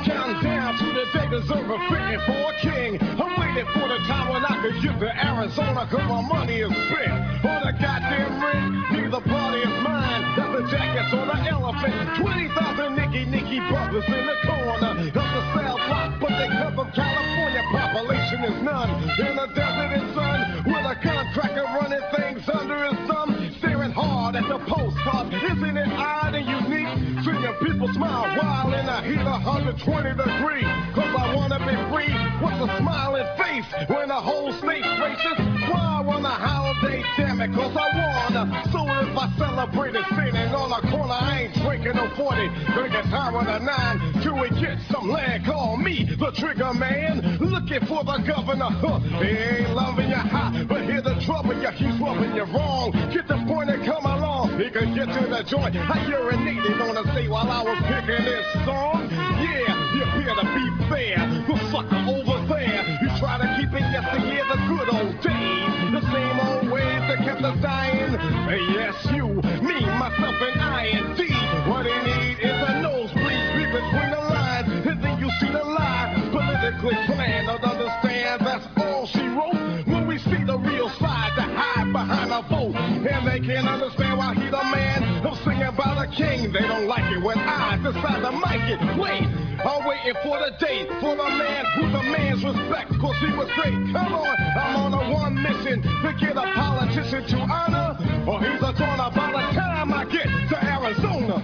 Counting down to the day deserving fitting for a king. I'm waiting for the time when I can get to Arizona, cause my money is spent on the goddamn rent. Neither party is mine. That's the jackets on the elephant. 20,000 Nicky brothers in the corner of the cell block, but they come from California. Population is none. In the desert and sun, with a gun cracker running things under his thumb, staring hard at the postcard. Isn't it odd and unique? Seeing people smile while in the heat of 120 degrees. Cause I wanna be free. What's a smiling face when the whole state's racist? Why I want a holiday, damn it, cause I wanna. So if I celebrate it standing on a corner, I ain't drinking no 40. Drinking time with a 9 till we get some land. Call me the trigger man, looking for the governor. He ain't loving you hot, but hear the trouble, yeah, he's rubbing you wrong. Get the point and come along. He can get to the joint. I urinated on the state while I was picking this song. Yeah, you appear to be fair. The sucker over there, you try to keep it yesteryear, the good old days. The same old ways that kept us dying. Yes, you, me, myself, and I, and D. What he need is a nosebleed, read between the lines, and then you see the lie. Politically planned, don't understand, that's all she wrote. When we see the real side, to hide behind a vote. And they can't understand why he the man. I'm singing about a king, they don't like it when I decide to mic it. Wait, I'm waiting for the date, for the man who demands respect, cause he was great. Come on, I'm on a one mission to get a politician to honor, or he's a goner by the time I get to Arizona.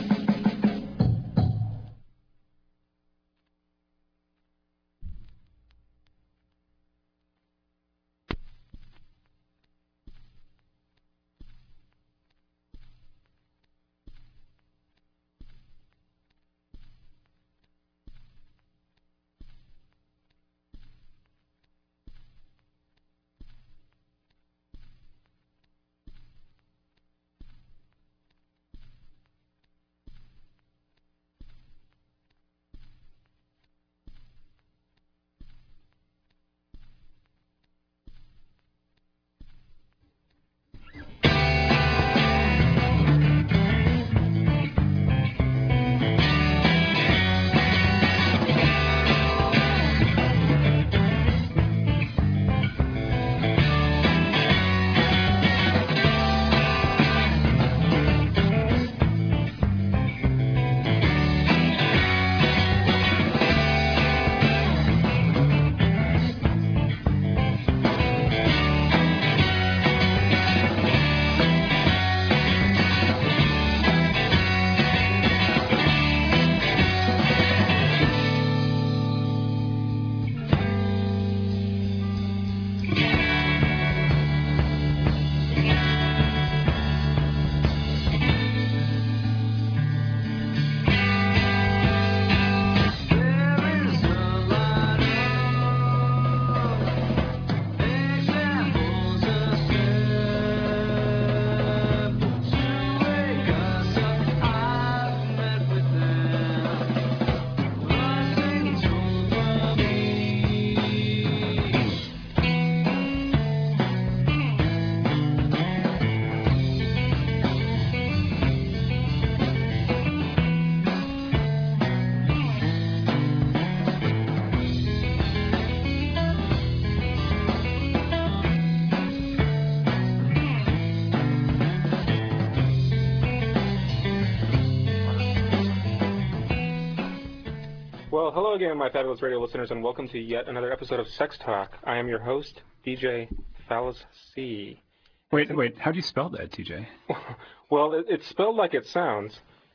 Well, hello again, my fabulous radio listeners, and welcome to yet another episode of Sex Talk. I am your host, DJ Phallus C. Wait, how do you spell that, TJ? Well, it's spelled like it sounds.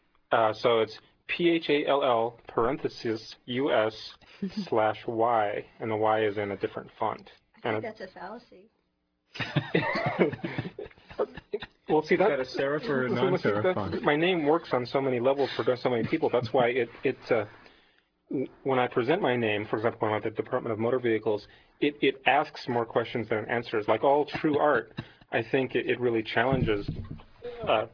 So it's PHALL parenthesis US/Y, and the Y is in a different font. I think that's a fallacy. Well, see, is that a serif or a non-serif font? My name works on so many levels for so many people. That's why when I present my name, for example, when I'm at the Department of Motor Vehicles, it asks more questions than it answers. Like all true art, I think it really challenges the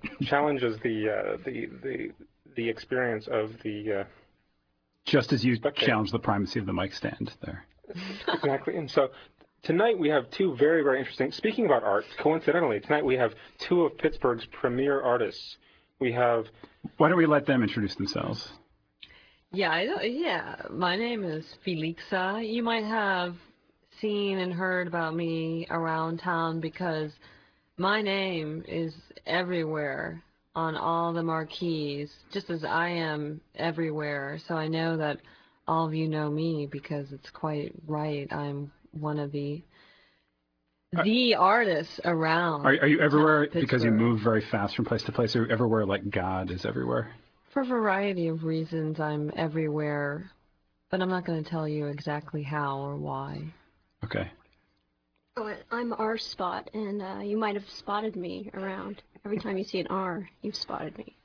experience of the. Just as you challenge the primacy of the mic stand there. Exactly, and so. Tonight we have two very, very interesting, speaking about art, coincidentally, tonight we have two of Pittsburgh's premier artists. We have... Why don't we let them introduce themselves? Yeah, yeah. My name is Felixa. You might have seen and heard about me around town because my name is everywhere on all the marquees, just as I am everywhere. So I know that all of you know me because it's quite right. I'm one of the artists around. Are you everywhere because you Pittsburgh. move very fast from place to place? Are you everywhere like God is everywhere? For a variety of reasons, I'm everywhere, but I'm not going to tell you exactly how or why. Okay. Oh, I'm R Spot, and you might have spotted me around. Every time you see an R, you've spotted me.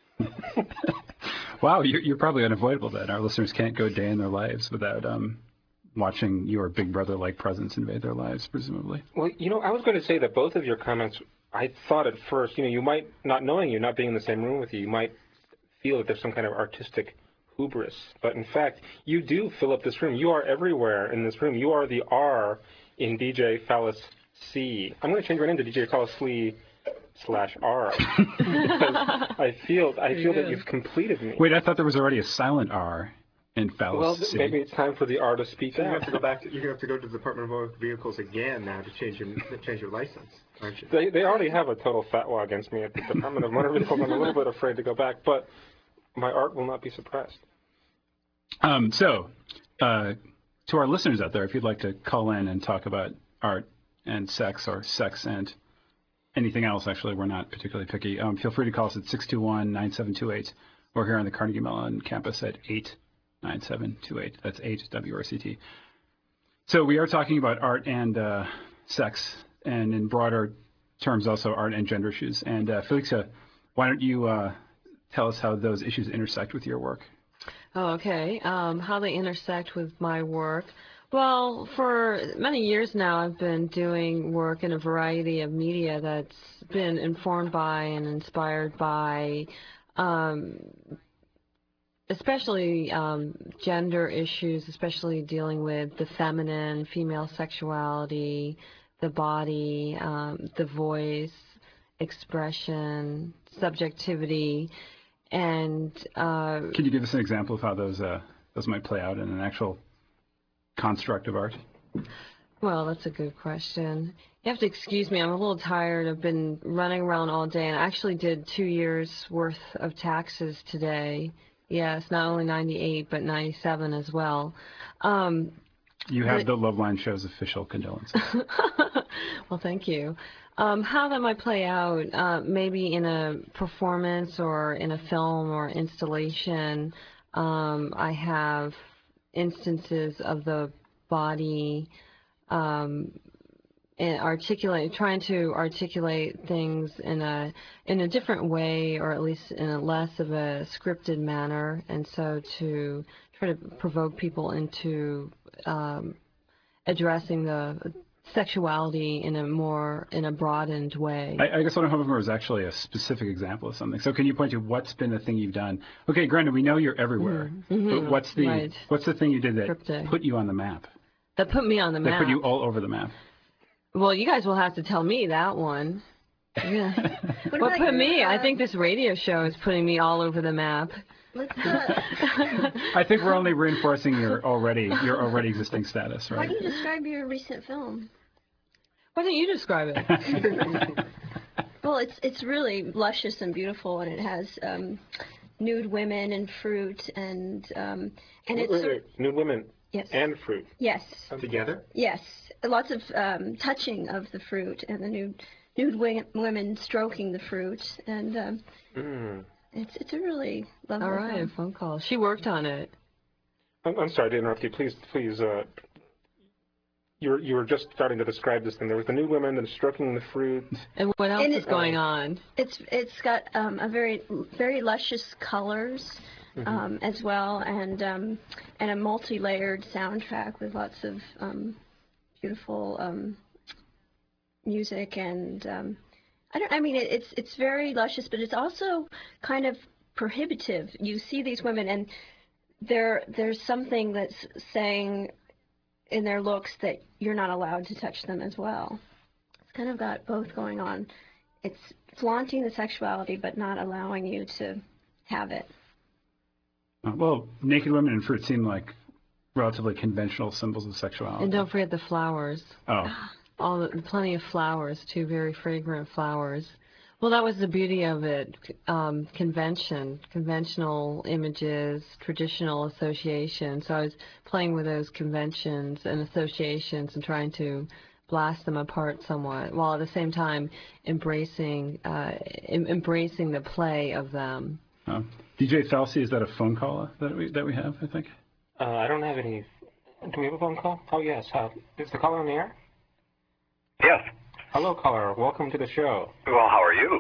Wow, you're probably unavoidable then. Our listeners can't go a day in their lives without watching your Big Brother-like presence invade their lives, presumably. Well, I was going to say that both of your comments, I thought at first, you might, not knowing you, not being in the same room with you might feel that there's some kind of artistic hubris. But in fact, you do fill up this room. You are everywhere in this room. You are the R in DJ Phallus C. I'm going to change my name to DJ Phallus C /R because I feel that you've completed me. Wait, I thought there was already a silent R in Phallus Well, C. maybe it's time for the R to speak So you out. have to go back. You're gonna have to go to the Department of Motor Vehicles again now to change your license, aren't you? They already have a total fatwa against me at the Department of Motor Vehicles. I'm a little bit afraid to go back, but my art will not be suppressed. So, to our listeners out there, if you'd like to call in and talk about art and sex or sex and anything else, actually, we're not particularly picky, feel free to call us at 621-9728 or here on the Carnegie Mellon campus at 89728. That's 8 WRCT. So we are talking about art and sex, and in broader terms also art and gender issues. And Felixa, why don't you tell us how those issues intersect with your work? Oh, okay. How they intersect with my work. Well, for many years now, I've been doing work in a variety of media that's been informed by and inspired by especially gender issues, especially dealing with the feminine, female sexuality, the body, the voice, expression, subjectivity, and Can you give us an example of how those might play out in an actual construct of art? well, that's a good question. You have to excuse me, I'm a little tired. I've been running around all day, and I actually did 2 years' worth of taxes today. Yes, not only 98, but 97 as well. You have the Loveline Show's official condolences. Well, thank you. How that might play out, maybe in a performance or in a film or installation, I have instances of the body and trying to articulate things in a different way, or at least in a less of a scripted manner, and so to try to provoke people into addressing the sexuality in a broadened way. I guess what I'm hoping for is actually a specific example of something. So can you point to what's been the thing you've done? Okay, granted, we know you're everywhere, but what's the thing you did that Cryptic. put you on the map? That put me on the map. That put you all over the map? Well, you guys will have to tell me that one. Yeah. What about put your, me? I think this radio show is putting me all over the map. Let's. I think we're only reinforcing your already existing status, How right? do you describe your recent film? Why don't you describe it? Well, it's really luscious and beautiful, and it has nude women and fruit, and it's Wait. Nude women yes, and fruit. yes, Together? yes, lots of touching of the fruit, and the nude women stroking the fruit, and it's a really lovely All right, film. a phone call. She worked on it. I'm sorry to interrupt you. Please. You were just starting to describe this thing. There was the nude women and stroking the fruit. And what else And is going on? It's got a very luscious colors as well, and a multi-layered soundtrack with lots of beautiful music, and it's very luscious, but it's also kind of prohibitive. You see these women, and there's something that's saying in their looks that you're not allowed to touch them as well. It's kind of got both going on. It's flaunting the sexuality, but not allowing you to have it. Well, naked women and fruit seem like relatively conventional symbols of sexuality. And don't forget the flowers. Oh. Plenty of flowers too, very fragrant flowers. Well, that was the beauty of it. Conventional images, traditional associations. So I was playing with those conventions and associations and trying to blast them apart somewhat, while at the same time embracing the play of them. DJ Falsey, is that a phone call that we have, I think? I don't have any. Do we have a phone call? Oh, yes. Is the caller on the air? Yes. Hello, caller. Welcome to the show. Well, how are you?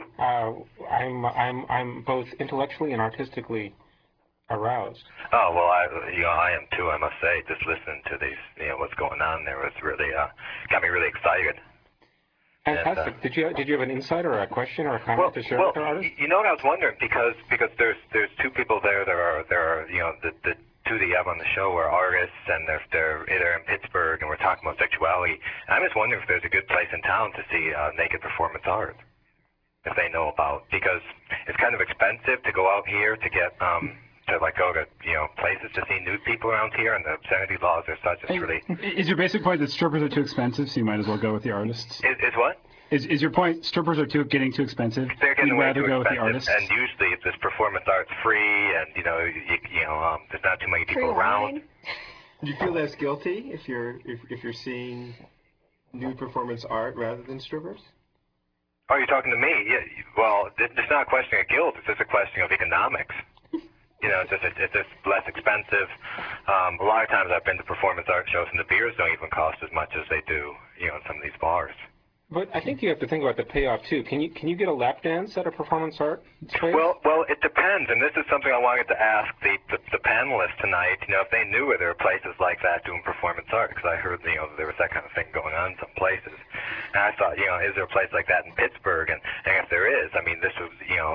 I'm both intellectually and artistically aroused. Oh, well, I am too, I must say. Just listening to these, what's going on there was really, got me really excited. Fantastic. And, did you have an insight or a question or a comment to share with our artist? You know what I was wondering, because there's two people there. There are the two that you have on the show are artists, and they're in Pittsburgh, and we're talking about sexuality. And I'm just wondering if there's a good place in town to see naked performance art, if they know about, because it's kind of expensive to go out here to get to go to places to see nude people around here, and the obscenity laws are such. It's really. Is your basic point that strippers are too expensive, so you might as well go with the artists? Is what? Is your point strippers are getting too expensive? They're getting way too go expensive, with the artists? and usually if this performance art's free, and there's not too many people around. Do you feel less guilty if you're seeing nude performance art rather than strippers? Oh, you're talking to me? Yeah. Well, it's not a question of guilt. It's just a question of economics. It's just less expensive. A lot of times I've been to performance art shows, and the beers don't even cost as much as they do, in some of these bars. But I think you have to think about the payoff too. Can you get a lap dance at a performance art space? Well, it depends, and this is something I wanted to ask the panelists tonight. If they knew where there were places like that doing performance art, because I heard there was that kind of thing going on in some places, and I thought, is there a place like that in Pittsburgh? And if there is, I mean, this was,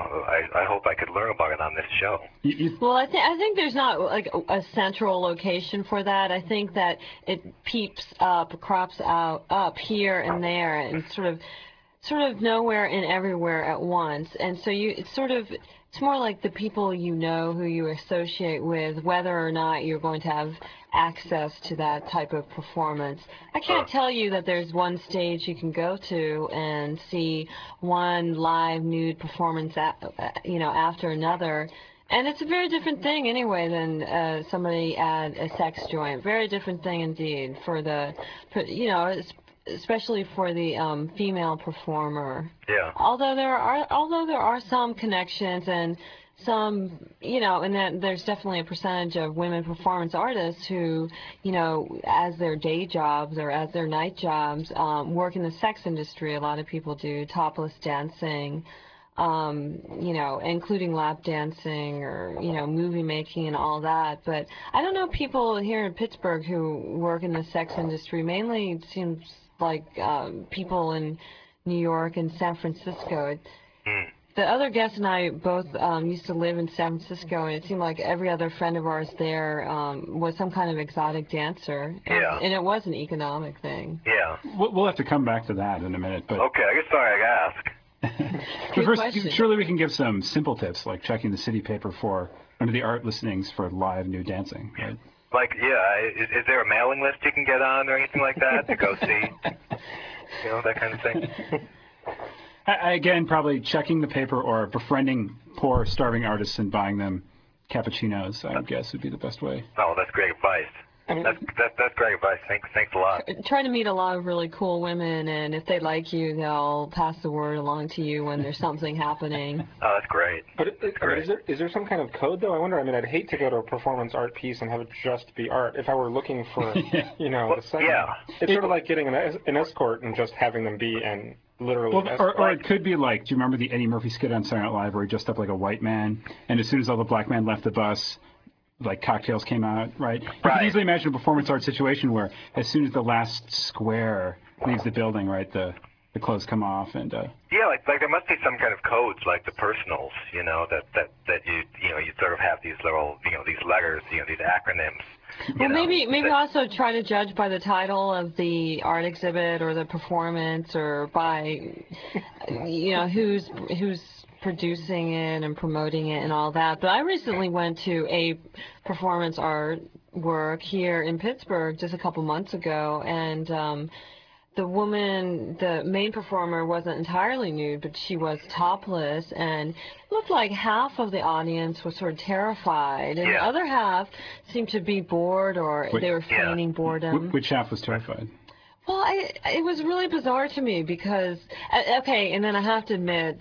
I hope I could learn about it on this show. Well, I think there's not like a central location for that. I think that it crops out up here and there, and sort of nowhere and everywhere at once. And so it's more like the people who you associate with, whether or not you're going to have access to that type of performance. I can't tell you that there's one stage you can go to and see one live nude performance after another. And it's a very different thing anyway than somebody at a sex joint. Very different thing indeed especially for the female performer. Yeah. Although there are some connections and some, and then there's definitely a percentage of women performance artists who, as their day jobs or as their night jobs, work in the sex industry. A lot of people do topless dancing, including lap dancing or, movie making and all that. But I don't know people here in Pittsburgh who work in the sex industry. Mainly it seems like people in New York and San Francisco. The other guest and I both used to live in San Francisco, and it seemed like every other friend of ours there was some kind of exotic dancer. And it was an economic thing. Yeah. We'll have to come back to that in a minute. But okay, I guess sorry I asked. But first, surely we can give some simple tips, like checking the city paper under the art listings for live nude dancing, right? Like, is there a mailing list you can get on or anything like that to go see? That kind of thing. Again, probably checking the paper or befriending poor, starving artists and buying them cappuccinos, I would guess, would be the best way. Oh, that's great advice. That's great advice. Thanks a lot. Try to meet a lot of really cool women, and if they like you, they'll pass the word along to you when there's something happening. Oh, that's great. But is there some kind of code, though? I wonder. I mean, I'd hate to go to a performance art piece and have it just be art. If I were looking for, the second. Yeah. It's sort of like getting an escort and just having them be an literally. Well, or it could be like, do you remember the Eddie Murphy skit on Saturday Night Live where he dressed up like a white man, and as soon as all the black men left the bus, like cocktails came out, right? You can easily imagine a performance art situation where as soon as the last square leaves the building, right, the clothes come off and. Yeah, like there must be some kind of codes, like the personals, that you sort of have these little, these letters, these acronyms. Well, maybe also try to judge by the title of the art exhibit or the performance, or by, who's producing it and promoting it and all that. But I recently went to a performance art work here in Pittsburgh just a couple months ago, and the woman, the main performer, wasn't entirely nude, but she was topless, and it looked like half of the audience was sort of terrified, and the other half seemed to be bored, or they were feigning boredom. Which half was terrified? Well, it was really bizarre to me because, okay, and then I have to admit,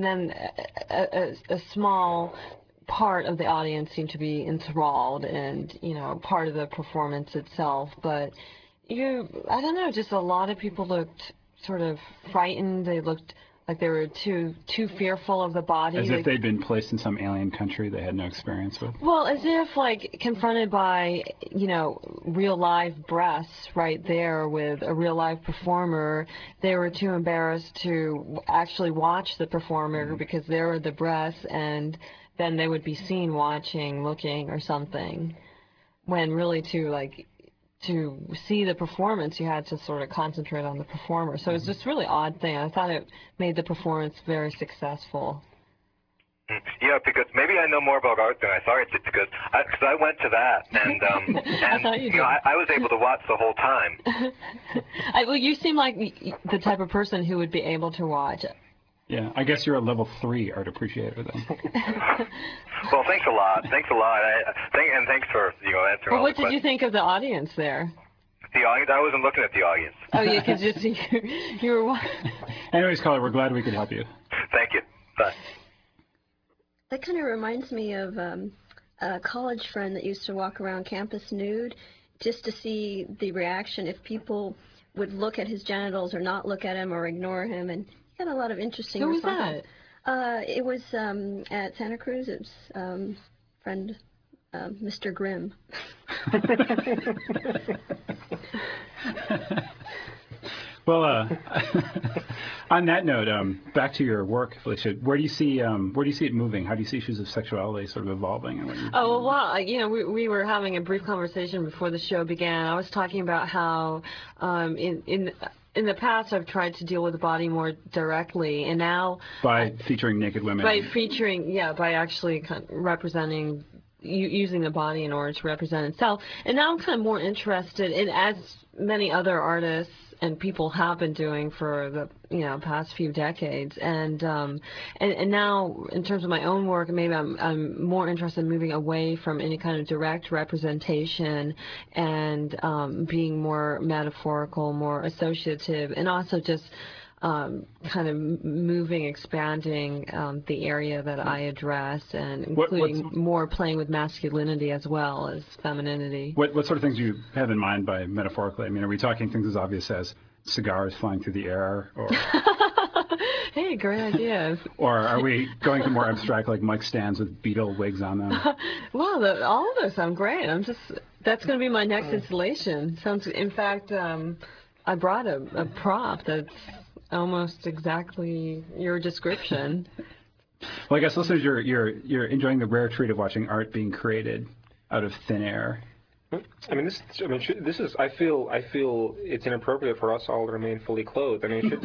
a small part of the audience seemed to be enthralled and, you know, part of the performance itself, but I don't know, just a lot of people looked sort of frightened. They looked like they were too fearful of the body. As if they'd been placed in some alien country they had no experience with. Well, as if, like, confronted by, you know, real live breasts right there with a real live performer, they were too embarrassed to actually watch the performer because there were the breasts, and then they would be seen watching, looking, or something. When really to see the performance, you had to sort of concentrate on the performer. So it was just a really odd thing. I thought it made the performance very successful. Yeah, because maybe I know more about art than I thought I did, because I went to that, and I was able to watch the whole time. Well, you seem like the type of person who would be able to watch it. Yeah, I guess you're a level 3 art appreciator then. Well, thanks a lot. Thanks a lot. And thanks for answering all the questions. What did you think of the audience there? The audience? I wasn't looking at the audience. Oh, yeah, because you were. Anyways, caller, we're glad we could help you. Thank you. Bye. That kind of reminds me of a college friend that used to walk around campus nude just to see the reaction if people would look at his genitals or not look at him or ignore him, and he had a lot of interesting responses. Who was that? It was at Santa Cruz. It was friend Mr. Grimm. Well, on that note, back to your work, Felicia. Where do you see it moving? How do you see issues of sexuality sort of evolving? Well, you know, we were having a brief conversation before the show began. I was talking about how in the past I've tried to deal with the body more directly, and now by featuring naked women. By actually kind of representing. Using the body in order to represent itself. And now I'm kind of more interested in, as many other artists and people have been doing for the past few decades. And now in terms of my own work, maybe I'm more interested in moving away from any kind of direct representation and being more metaphorical, more associative, and also just kind of moving, expanding the area that I address, and including more playing with masculinity as well as femininity. What sort of things do you have in mind by metaphorically? I mean, are we talking things as obvious as cigars flying through the air, or hey, great ideas. Or are we going to more abstract, like mic stands with beetle wigs on them? Well, all of those sound great. That's going to be my next installation. In fact, I brought a prop that's almost exactly your description. Well, I guess listeners, you're enjoying the rare treat of watching art being created out of thin air. I mean, this is. I feel it's inappropriate for us all to remain fully clothed. I mean,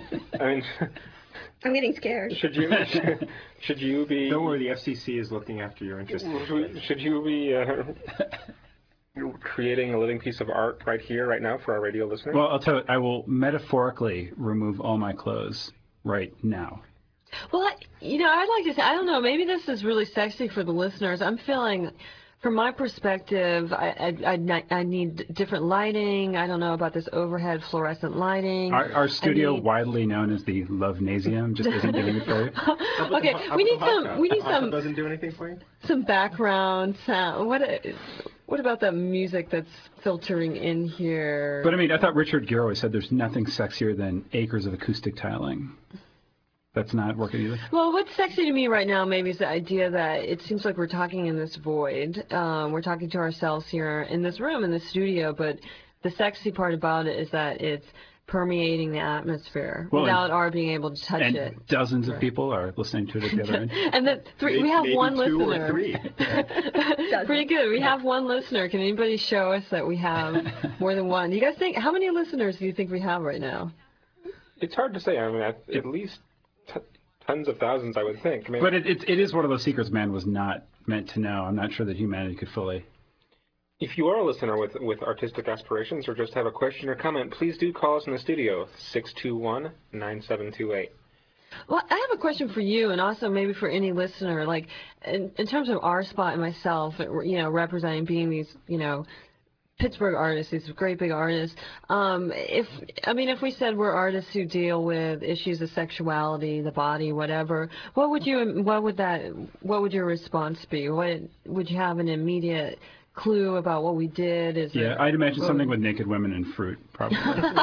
I'm getting scared. Should you be? Don't worry, the FCC is looking after your interests. Should you be creating a living piece of art right here, right now, for our radio listeners? Well, I'll tell you, I will metaphorically remove all my clothes right now. Well, I'd like to say, I don't know, maybe this is really sexy for the listeners. I'm feeling, from my perspective, I need different lighting. I don't know about this overhead fluorescent lighting. Our studio, widely known as the Lovenasium, just isn't doing it for you. Okay, we need some. Doesn't do anything for you. Some background sound. What about that music that's filtering in here? But I mean, I thought Richard Gere always said there's nothing sexier than acres of acoustic tiling. That's not working either? Well, what's sexy to me right now maybe is the idea that it seems like we're talking in this void. We're talking to ourselves here in this room, in this studio, but the sexy part about it is that it's permeating the atmosphere without our being able to touch it. And dozens of people are listening to it at the other end. And we have one listener. Maybe 2 or 3. Pretty good. We have one listener. Can anybody show us that we have more than one? You guys think, how many listeners do you think we have right now? It's hard to say. I mean, at least tens of thousands, I would think. I mean, But it is one of those secrets man was not meant to know. I'm not sure that humanity could fully. if you are a listener with artistic aspirations or just have a question or comment, please do call us in the studio, 621-9728. Well, I have a question for you, and also maybe for any listener. Like, in terms of our spot and myself, representing being these, Pittsburgh artists, these great big artists. If we said we're artists who deal with issues of sexuality, the body, whatever, what would your response be? Would you have an immediate clue about what we did? I'd imagine something with naked women and fruit, probably.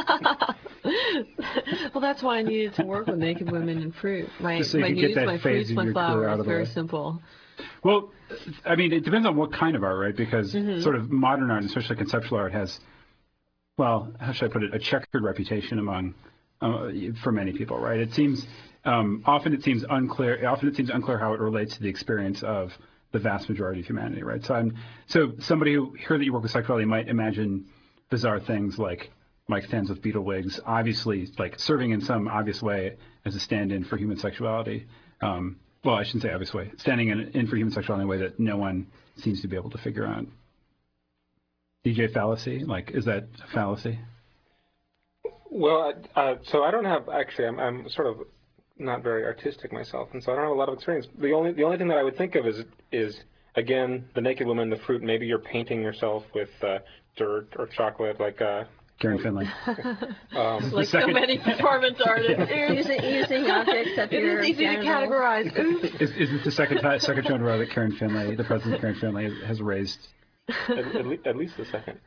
Well, that's why I needed to work with naked women and fruit. My Just so you could get muse, that my phase fruits, of my your career flowers. out of the Very way. simple. Well, I mean, it depends on what kind of art, right? Because sort of modern art, especially conceptual art, has, well, how should I put it, a checkered reputation among, for many people, right? It seems, often it seems unclear how it relates to the experience of the vast majority of humanity, right? So somebody who heard that you work with sexuality might imagine bizarre things like Mike stands with beetle wigs, obviously like serving in some obvious way as a stand-in for human sexuality. Well, I shouldn't say obvious way, standing in for human sexuality in a way that no one seems to be able to figure out. DJ fallacy, like, is that a fallacy? Well, so I don't have, actually, I'm sort of not very artistic myself, and so I don't have a lot of experience. The only thing that I would think of is again, the naked woman, the fruit. Maybe you're painting yourself with dirt or chocolate, like Karen Finley. Like so many performance artists. using objects that It is easy to categorize. Oops. Is this the second show in a row that Karen Finley, the president Karen Finley, has raised? At least the second.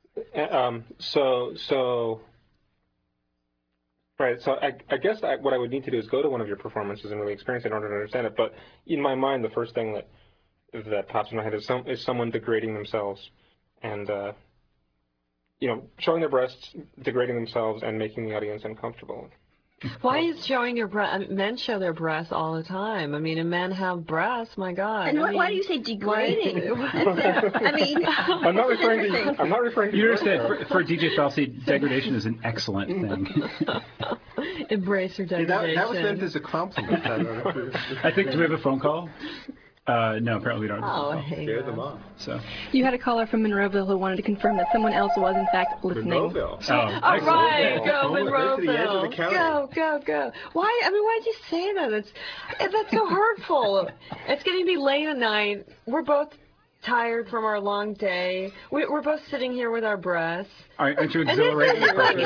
Right, so I guess what I would need to do is go to one of your performances and really experience it in order to understand it. But in my mind, the first thing that pops in my head is someone degrading themselves and showing their breasts, degrading themselves, and making the audience uncomfortable. Why is showing your breast? Men show their breasts all the time. I mean, and men have breasts. My God. And why do you say degrading? I'm not referring to. You understand? For DJ Fallacy, degradation is an excellent thing. Embrace your degradation. That was meant as a compliment. I think. Do we have a phone call? No, apparently we don't. Oh, hey. Scare them off. So. You had a caller from Monroeville who wanted to confirm that someone else was in fact listening. Monroeville. Oh, all right, go Monroeville. To the edge of the county. Go. Why did you say that? That's so hurtful. It's getting to be late at night. We're both tired from our long day. We're both sitting here with our breasts. Aren't you exhilarated?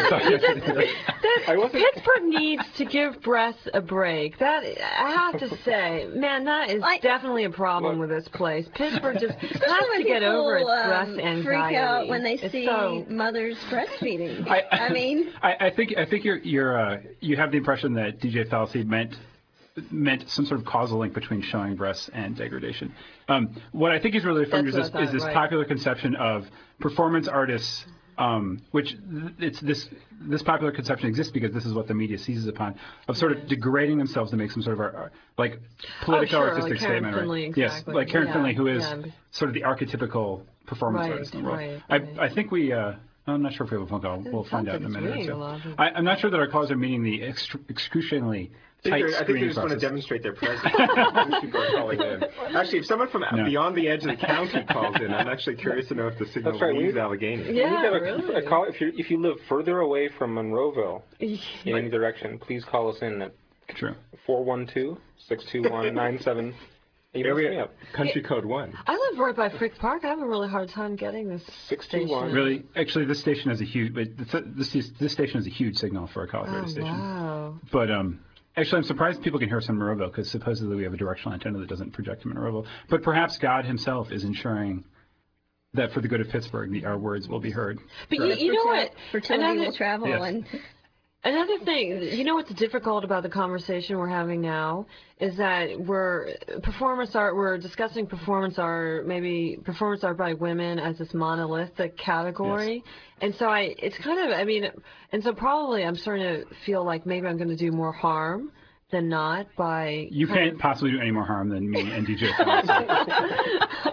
Pittsburgh needs to give breasts a break. That I have to say, man, that is definitely a problem with this place. Pittsburgh just has to get over its breast anxiety. Freak out when they see mothers breastfeeding. I think you have the impression that DJ Fallacy meant some sort of causal link between showing breasts and degradation. What I think he's really referring to is this popular conception of performance artists, which this popular conception exists because this is what the media seizes upon, of sort of degrading themselves to make some sort of political artistic statement. Finley, exactly. Yes, like Karen Finley, who is sort of the archetypical performance artist in the world. I think we. I'm not sure if we have a phone call. We'll find out in a minute or two. I'm not sure that our callers are meeting the excruciatingly tight I think they just want to demonstrate their presence. People are calling in. Actually, if someone from beyond the edge of the county calls in, I'm actually curious to know if the signal leaves Allegheny. Yeah, really. A call, if you live further away from Monroeville in any direction, please call us in at 412-621-97. Area country code 1. I live right by Frick Park. I have a really hard time getting this 621. Really, actually, this station has a huge. This station has a huge signal for a college radio station. Wow. But actually, I'm surprised people can hear us in Monroeville because supposedly we have a directional antenna that doesn't project to Monroeville. But perhaps God Himself is ensuring that for the good of Pittsburgh, our words will be heard. But you know what? Fertility will travel and. Another thing, you know what's difficult about the conversation we're having now is that we're discussing performance art, maybe performance art by women as this monolithic category. Yes. And so and so probably I'm starting to feel like maybe I'm going to do more harm than not by... You can't possibly do any more harm than me and DJ.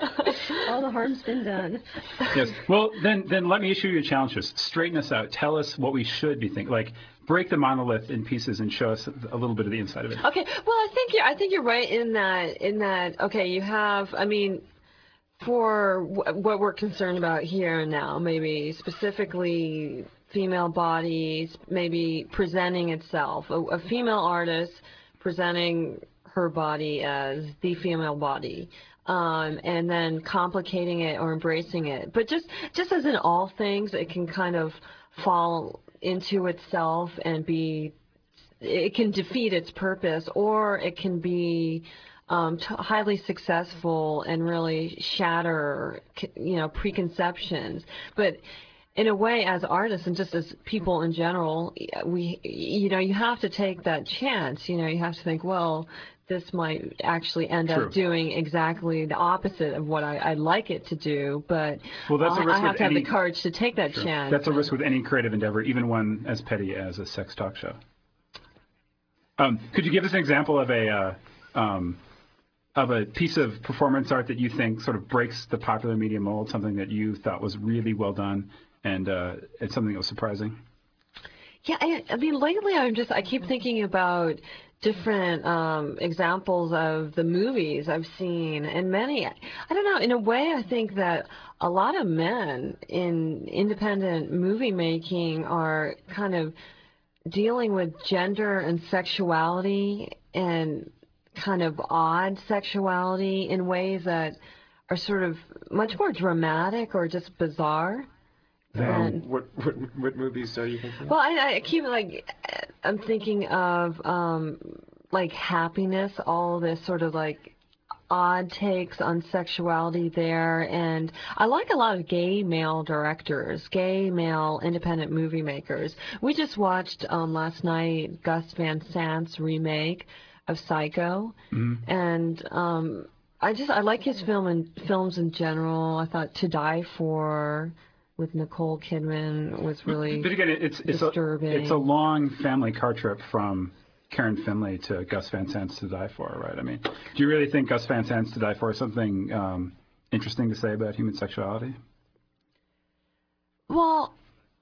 All the harm's been done. Yes. Well, then let me issue you a challenge. Just straighten us out. Tell us what we should be thinking. Like, break the monolith in pieces and show us a little bit of the inside of it. Okay. Well, I think you're right in that. Okay, you have. I mean, for what we're concerned about here and now, maybe specifically female bodies, maybe presenting itself, a female artist presenting her body as the female body, and then complicating it or embracing it. But just as in all things, it can kind of fall into itself and it can defeat its purpose, or it can be highly successful and really shatter, preconceptions. But in a way, as artists and just as people in general, you have to take that chance. You have to think, well, this might actually end up doing exactly the opposite of what I'd like it to do, but that's a risk I have to have the courage to take that chance. That's a risk with any creative endeavor, even one as petty as a sex talk show. Could you give us an example of a piece of performance art that you think sort of breaks the popular media mold, something that you thought was really well done and something that was surprising? Yeah, I mean, lately I keep thinking about different examples of the movies I've seen, and many, I don't know, in a way I think that a lot of men in independent movie making are kind of dealing with gender and sexuality and kind of odd sexuality in ways that are sort of much more dramatic or just bizarre. What movies are you thinking? Well, I keep I'm thinking of like Happiness, all this sort of like odd takes on sexuality there, and I like a lot of gay male directors, gay male independent movie makers. We just watched last night Gus Van Sant's remake of Psycho, and I like his films in general. I thought To Die For with Nicole Kidman was really disturbing. It's a long family car trip from Karen Finley to Gus Van Sant's To Die For, right? I mean, do you really think Gus Van Sant's To Die For is something interesting to say about human sexuality? Well,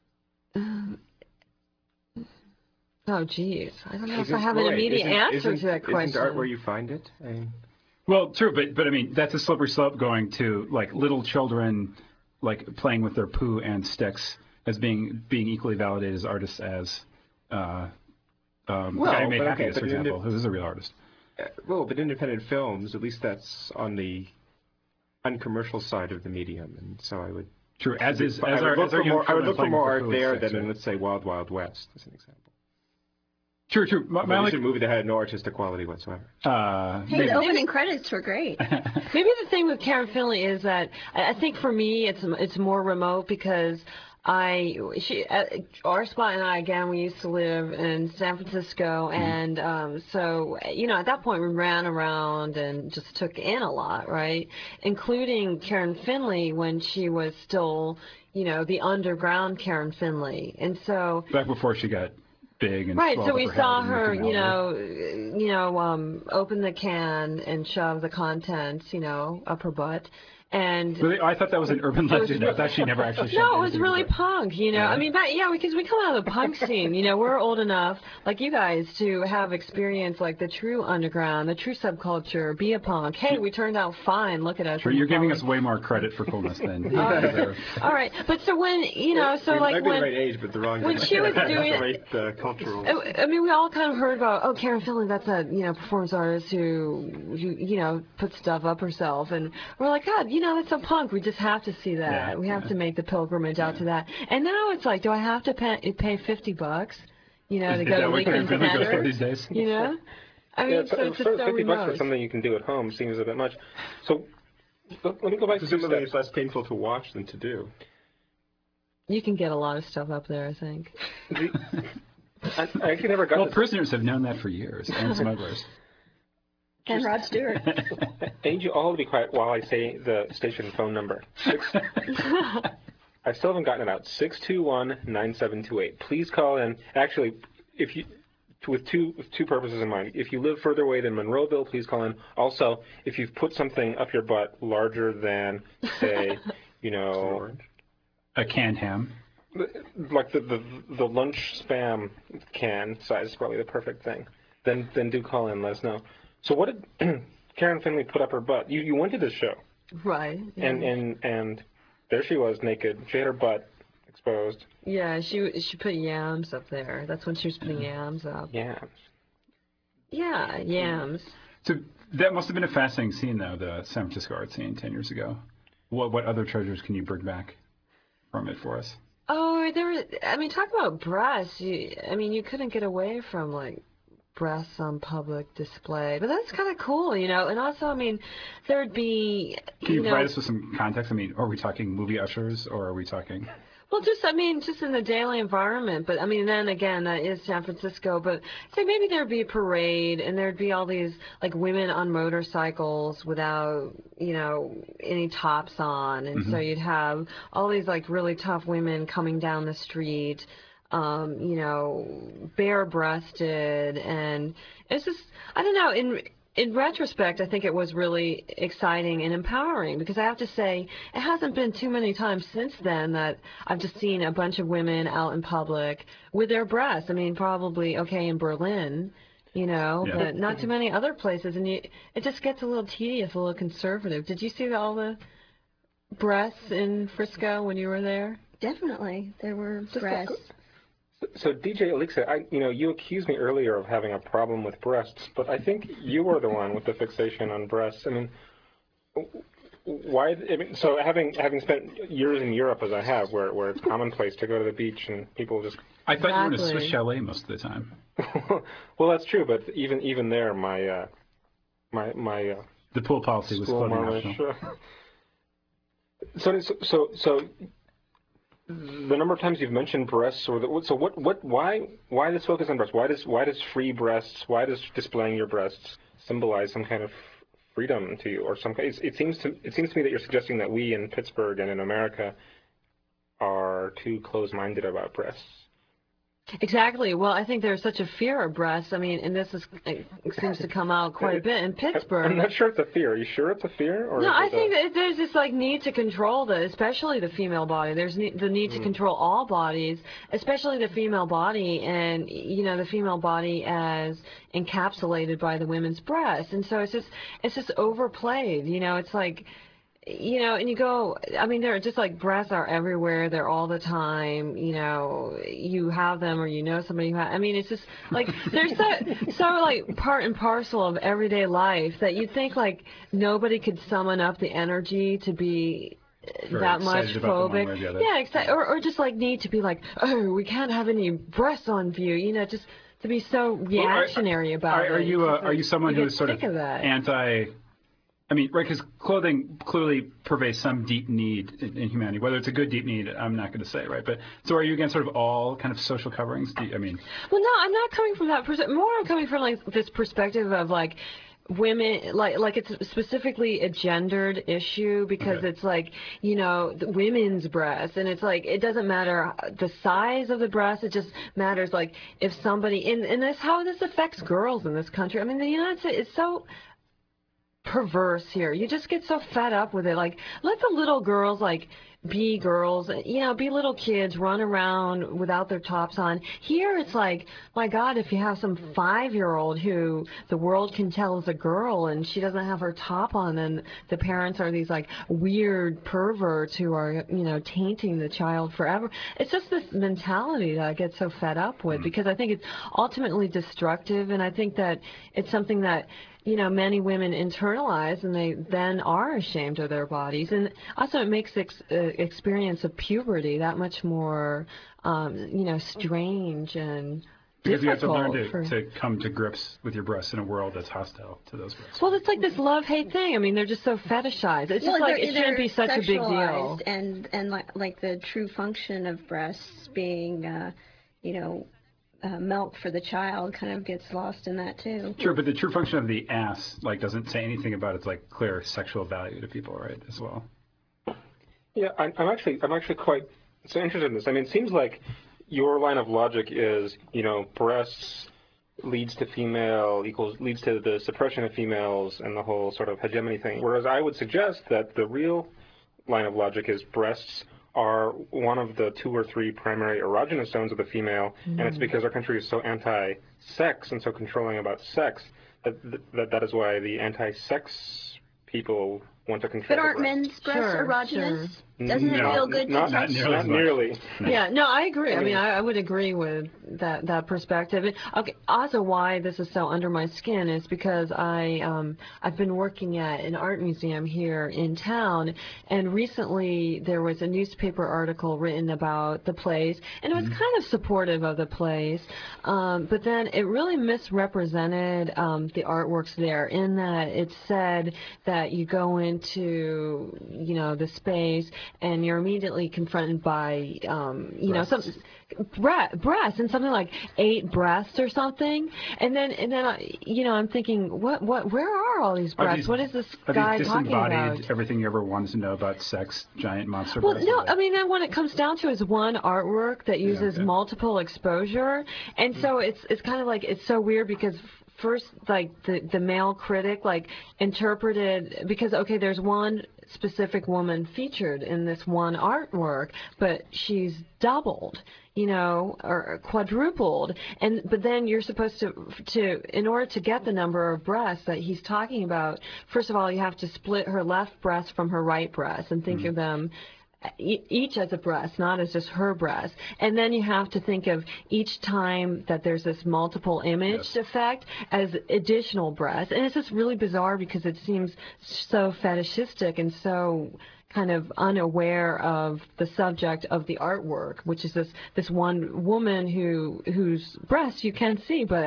oh, geez. I don't know if I have an immediate answer to that question. Isn't art where you find it? Well, true, but I mean, that's a slippery slope going to, like, little children, like, playing with their poo and sticks as being equally validated as artists as the guy who made Happiness, for example, who is a real artist. Well, but independent films, at least that's on the uncommercial side of the medium, and so I would... True, I would look for more art there than in, let's say, Wild Wild West, as an example. True. It's a movie that had no artistic quality whatsoever. Hey, the opening credits were great. Maybe the thing with Karen Finley is that I think for me it's more remote because our spot and I, again, we used to live in San Francisco, and so, at that point we ran around and just took in a lot, right? Including Karen Finley when she was still, the underground Karen Finley. And so... Back before she got big and right, so we saw her, open the can and shove the contents, up her butt. And really? I thought that was an urban legend. I thought she never actually shoved No, it was really punk, Yeah. I mean, because we come out of the punk scene, we're old enough, like you guys, to have experience like the true underground, the true subculture, be a punk. Hey, we turned out fine, look at us. Sure, you're giving us way more credit for coolness than you deserve. All right, but so when, we might be the right age, but the wrong when she was doing right cultural... I mean, we all kind of heard about, Karen Finley, that's a, performance artist who put stuff up herself, and we're like, God, that's so punk. We just have to see that. Yeah, we have to make the pilgrimage out to that. And now it's like, do I have to pay $50, to go to Lincoln Center? These days? I mean, so it's just so $50 remote. for something you can do at home seems a bit much. So let me go back to presumably it's less painful to watch than to do. You can get a lot of stuff up there, I think. I actually never got. Well, prisoners have known that for years, and smugglers. And Rod Stewart. I need you all to be quiet while I say the station phone number. I still haven't gotten it out. 621-9728. Please call in. Actually, if you with two purposes in mind. If you live further away than Monroeville, please call in. Also, if you've put something up your butt larger than, say, a canned ham, like the lunch Spam can size is probably the perfect thing, then do call in. Let us know. So what did Karen Finley put up her butt? You went to this show, right? Yeah. And there she was naked. She had her butt exposed. Yeah, she put yams up there. That's when she was putting yams up. Yams. Yeah, yams. So that must have been a fascinating scene, though, the San Francisco art scene 10 years ago. What other treasures can you bring back from it for us? Oh, talk about breasts. You couldn't get away from, like, breasts on public display. But that's kind of cool, And also, there'd be, Can you provide us with some context? Are we talking movie ushers, or are we talking... Well, just in the daily environment. But, then again, that is San Francisco. But say maybe there'd be a parade and there'd be all these, like, women on motorcycles without, any tops on. And so you'd have all these, like, really tough women coming down the street, bare-breasted. And it's just, I don't know, in retrospect, I think it was really exciting and empowering because I have to say it hasn't been too many times since then that I've just seen a bunch of women out in public with their breasts. Probably, okay, in Berlin, but not too many other places. And it just gets a little tedious, a little conservative. Did you see all the breasts in Frisco when you were there? Definitely. There were breasts. So DJ Elixir, you accused me earlier of having a problem with breasts, but I think you were the one with the fixation on breasts. Why? So having spent years in Europe as I have, where it's commonplace to go to the beach and people just. I thought you were in a Swiss chalet most of the time. Well, that's true, but even there, my the pool policy was floating optional. So. The number of times you've mentioned breasts, why this focus on breasts? Why does free breasts? Why does displaying your breasts symbolize some kind of freedom to you, or some? It seems to me that you're suggesting that we in Pittsburgh and in America are too close-minded about breasts. Exactly. Well, I think there's such a fear of breasts. And this seems to come out quite a bit in Pittsburgh. I'm not sure it's a fear. Are you sure it's a fear? Or no, I think that there's this need to control especially the female body. There's the need to control all bodies, especially the female body, and the female body as encapsulated by the women's breasts. And so it's just overplayed. It's like. And you go, they're just like breasts are everywhere. They're all the time. You have them or somebody who has. It's just like they're so like part and parcel of everyday life that you'd think like nobody could summon up the energy to be that much phobic. Yeah, or just like need to be like, oh, we can't have any breasts on view. Just to be so reactionary about it. Are you someone who is sort of anti? Right, because clothing clearly purveys some deep need in humanity. Whether it's a good deep need, I'm not going to say, right? But so are you against sort of all kind of social coverings? Well, no, I'm not coming from that perspective. More, I'm coming from like this perspective of like women, like it's specifically a gendered issue because it's like the women's breast, and it's like it doesn't matter the size of the breast. It just matters like if somebody in this how this affects girls in this country. The United States is so perverse here. You just get so fed up with it. Like, let the little girls, like, be girls, be little kids, run around without their tops on. Here it's like, my God, if you have some 5-year-old who the world can tell is a girl and she doesn't have her top on, and the parents are these, like, weird perverts who are, tainting the child forever. It's just this mentality that I get so fed up with because I think it's ultimately destructive, and I think that it's something that many women internalize, and they then are ashamed of their bodies. And also it makes the experience of puberty that much more, strange and because you have to learn to come to grips with your breasts in a world that's hostile to those breasts. Well, it's like this love-hate thing. They're just so fetishized. It's just like it shouldn't be such a big deal. And like the true function of breasts being, milk for the child kind of gets lost in that too. Sure, but the true function of the ass doesn't say anything about its like clear sexual value to people, right? As well. Yeah, I'm actually quite so interested in this. It seems like your line of logic is breasts leads to female equals leads to the suppression of females and the whole sort of hegemony thing. Whereas I would suggest that the real line of logic is breasts are one of the 2 or 3 primary erogenous zones of the female, and it's because our country is so anti-sex and so controlling about sex that is why the anti-sex people want to control. But aren't men's breasts erogenous? Doesn't it feel good to touch? Not nearly. Yeah, no, I agree. I mean, I would agree with that perspective. Okay, also, why this is so under my skin is because I've been working at an art museum here in town, and recently there was a newspaper article written about the place, and it was kind of supportive of the place, but then it really misrepresented the artworks there in that it said that you go into, you know, the space and you're immediately confronted by, you know, some breasts and something like 8 breasts or something, and then you know, I'm thinking, where are all these breasts? What is this guy talking about? Everything you ever wanted to know about sex, giant monster Well, breasts? no, I mean, when it comes down to it, is one artwork that uses multiple exposure, and so it's kind of like, it's so weird because first, like, the male critic, like, interpreted, because, okay, there's one specific woman featured in this one artwork, but she's doubled, you know, or quadrupled, but then you're supposed to, in order to get the number of breasts that he's talking about, first of all, you have to split her left breast from her right breast and think of them each as a breast, not as just her breast. And then you have to think of each time that there's this multiple image effect as additional breasts. And it's just really bizarre because it seems so fetishistic and so kind of unaware of the subject of the artwork, which is this one woman whose breasts you can see, but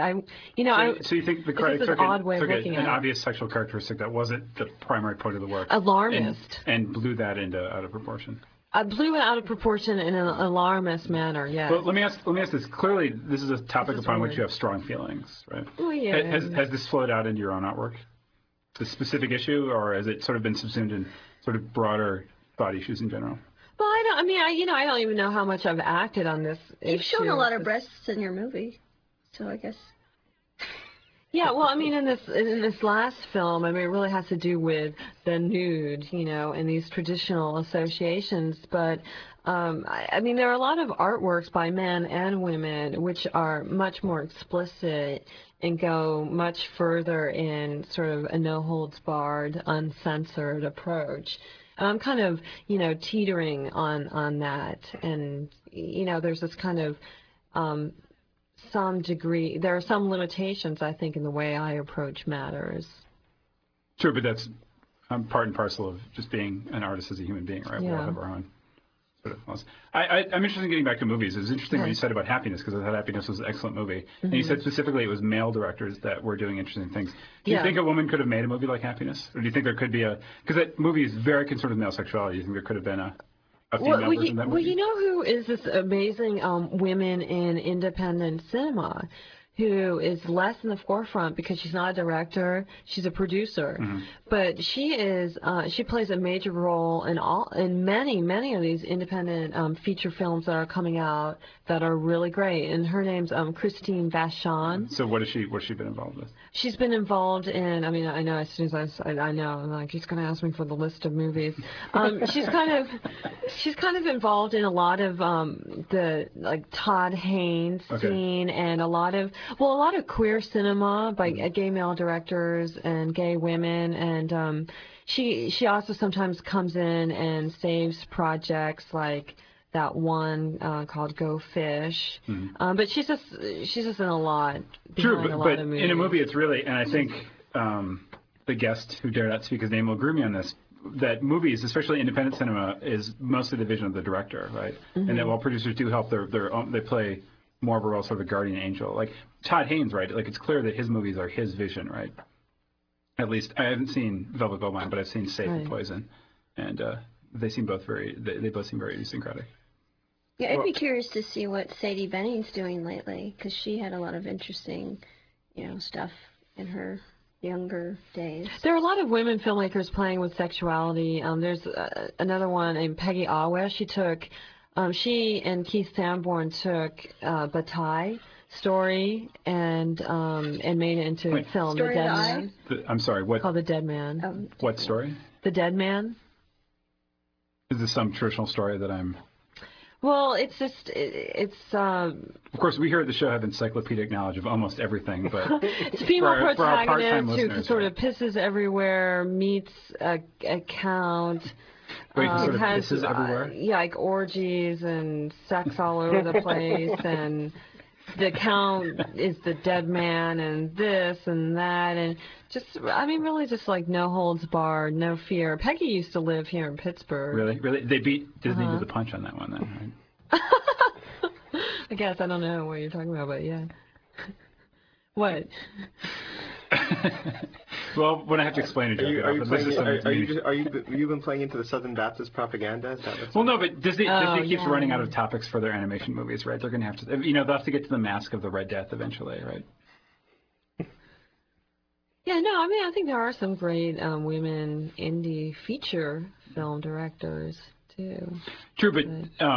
so you think the critic took an obvious sexual characteristic that wasn't the primary point of the work, alarmist, and blew that out of proportion. I blew it out of proportion in an alarmist manner. Yes. But let me ask this. Clearly, this is a topic upon which you have strong feelings, right? Oh yeah. Has this flowed out into your own artwork? The specific issue, or has it sort of been subsumed in sort of broader thought issues in general? Well, I don't even know how much I've acted on this issue. You've shown a lot of breasts in your movie, so I guess. Yeah, well, I mean, in this last film, I mean, it really has to do with the nude, you know, and these traditional associations. But I mean, there are a lot of artworks by men and women which are much more explicit and go much further in sort of a no-holds-barred, uncensored approach. And I'm kind of, you know, teetering on that. And, you know, there's this kind of some degree, there are some limitations, I think, in the way I approach matters. Sure, but that's part and parcel of just being an artist as a human being, right? Yeah. We all have our own sort of laws. I'm interested in getting back to movies. It was interesting what you said about Happiness, because I thought Happiness was an excellent movie. And you said specifically it was male directors that were doing interesting things. Do you think a woman could have made a movie like Happiness? Or do you think there could be because that movie is very concerned with male sexuality. Do you think there could have been a female version of that movie? Well, you know who is this amazing women in independent cinema who is less in the forefront because she's not a director, she's a producer. But she plays a major role in many of these independent feature films that are coming out that are really great. And her name's Christine Vachon. So what has she been involved with? She's been involved in, I mean, I know as soon as I know, I'm like, he's going to ask me for the list of movies. She's kind of involved in a lot of the, like, Todd Haynes scene, and a lot of queer cinema by gay male directors and gay women, and she also sometimes comes in and saves projects like that one called Go Fish, but she's just in a lot. True, but in a movie, it's really, and I think the guest who dare not speak his name will agree with me on this, that movies, especially independent cinema, is mostly the vision of the director, right? And that while producers do help, they play more of a role, sort of a guardian angel. Like Todd Haynes, right? Like it's clear that his movies are his vision, right? At least I haven't seen Velvet Goldmine, but I've seen Safe and Poison, and they seem both they both seem very idiosyncratic. Yeah, I'd be curious to see what Sadie Benning's doing lately, because she had a lot of interesting, you know, stuff in her younger days. There are a lot of women filmmakers playing with sexuality. There's another one named Peggy Awe. She and Keith Sanborn took Bataille. story and made it into a film. Story The of Dead the Eye? Man. I'm sorry, what? Called The Dead Man. What story? The Dead Man. Is this some traditional story that I'm... Well, it's just, Of course, we here at the show have encyclopedic knowledge of almost everything, but... it's a female for our part-time protagonist who listeners, sort right? of pisses everywhere, meets a count. Wait, he sort of has, pisses everywhere? Yeah, like orgies and sex all over the place, and the count is the dead man, and this and that, and just, I mean, really just like no holds barred, no fear. Peggy used to live here in Pittsburgh. Really? Really? They beat Disney to the punch on that one, then, right? I guess, I don't know what you're talking about, but yeah. What? Well, when I have to explain it, you've been playing into the Southern Baptist propaganda? Is that what's well, no, but Disney keeps yeah. running out of topics for their animation movies, right? They're going to have to, they'll have to get to the Mask of the Red Death eventually, right? Yeah, no, I mean, I think there are some great women indie feature film directors, too. True, but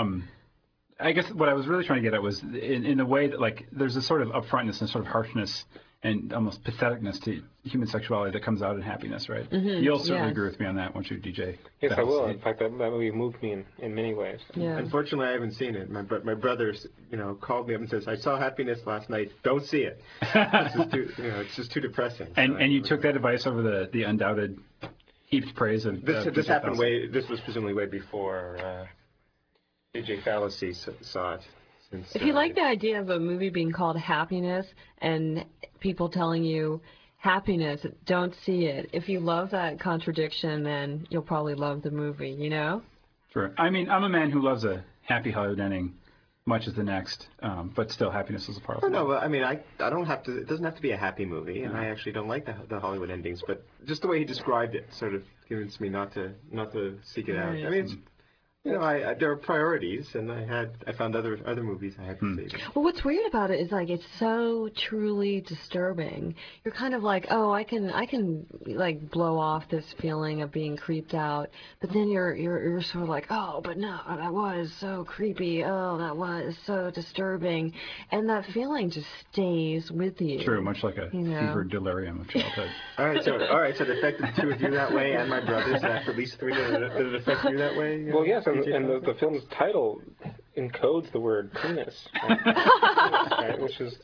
I guess what I was really trying to get at was in a way that, like, there's a sort of upfrontness and sort of harshness and almost patheticness to human sexuality that comes out in Happiness, right? Mm-hmm. You'll certainly agree with me on that, won't you, DJ? Yes, I will. In fact, that movie moved me in many ways. Yeah. Unfortunately, I haven't seen it. My brother, called me up and says, "I saw Happiness last night. Don't see it. It's just too depressing." And you took that advice over the undoubted heaped praise of this happened This was presumably way before DJ Fallacy saw it. If you like the idea of a movie being called Happiness and people telling you happiness, don't see it. If you love that contradiction, then you'll probably love the movie, you know? Sure. I mean, I'm a man who loves a happy Hollywood ending much as the next, but still happiness is a part of it. No, but I mean, I don't have to, it doesn't have to be a happy movie, and I actually don't like the Hollywood endings, but just the way he described it sort of convinced me not to seek it out. I mean, it's, there are priorities, and I found other movies I had to see. Well, what's weird about it is like it's so truly disturbing. You're kind of like, oh, I can like blow off this feeling of being creeped out, but then you're sort of like, oh, but no, that was so creepy. Oh, that was so disturbing, and that feeling just stays with you. True, much like a fevered delirium of childhood. All right, so it affected the two of you that way, and my brothers. That's at least three. Did it affect you that way? Well, yes. And the film's title encodes the word penis, right? Which is...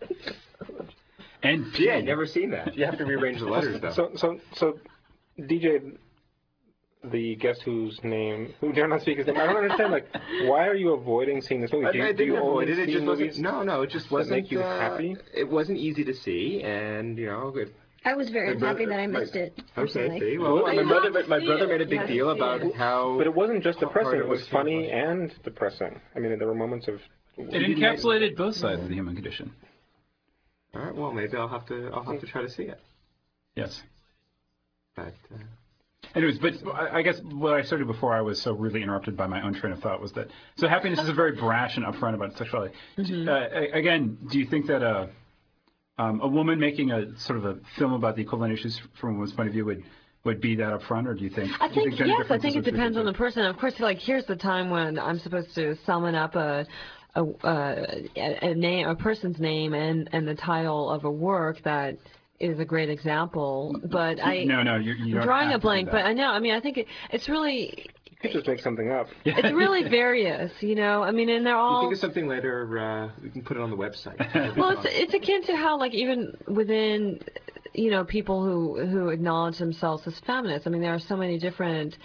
And yeah, I've never seen that. You have to rearrange the letters, though. So DJ, the guest who dare not speak his name, I don't understand, like, why are you avoiding seeing this movie? I didn't avoid it. It just wasn't... No, it just wasn't... make you happy? It wasn't easy to see, and, I was very unhappy that I missed it. Okay, see. Well, my brother made a big deal about how... But it wasn't just depressing. It was funny and depressing. I mean, there were moments of... It encapsulated both sides of the human condition. All right, well, maybe I'll have to try to see it. Yes. But... Anyways, but I guess what I started before I was so rudely interrupted by my own train of thought was that... So Happiness is very brash and upfront about sexuality. Mm-hmm. Again, do you think that... a woman making a sort of a film about the equivalent issues from a woman's point of view would be that upfront, or do you think? I think it depends on the person. Of course, like here's the time when I'm supposed to summon up a name, a person's name, and the title of a work that is a great example. But you're drawing a blank. But I know. I mean, I think it's really. You could just make something up. It's really various, I mean, and they're all... You think of something later, we can put it on the website. Well, it's akin to how, like, even within, people who acknowledge themselves as feminists, I mean, there are so many different,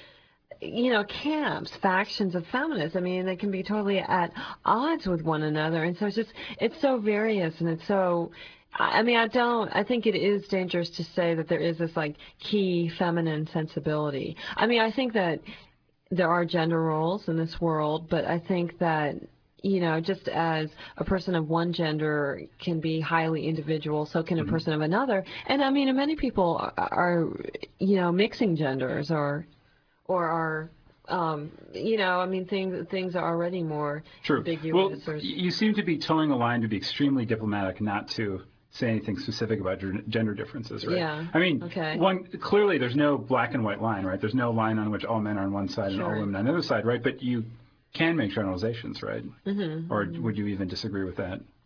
camps, factions of feminists. I mean, they can be totally at odds with one another, and so it's so various, and it's so... I mean, I think it is dangerous to say that there is this, like, key feminine sensibility. I mean, I think that there are gender roles in this world, but I think that, just as a person of one gender can be highly individual, so can a person of another. And I mean, many people are, mixing genders or are, I mean, things are already more ambiguous. Well, you seem to be towing a line to be extremely diplomatic, not to say anything specific about gender differences, right? Yeah. I mean, clearly there's no black and white line, right? There's no line on which all men are on one side and all women on the other side, right? But you can make generalizations, right? Mm-hmm. Or would you even disagree with that?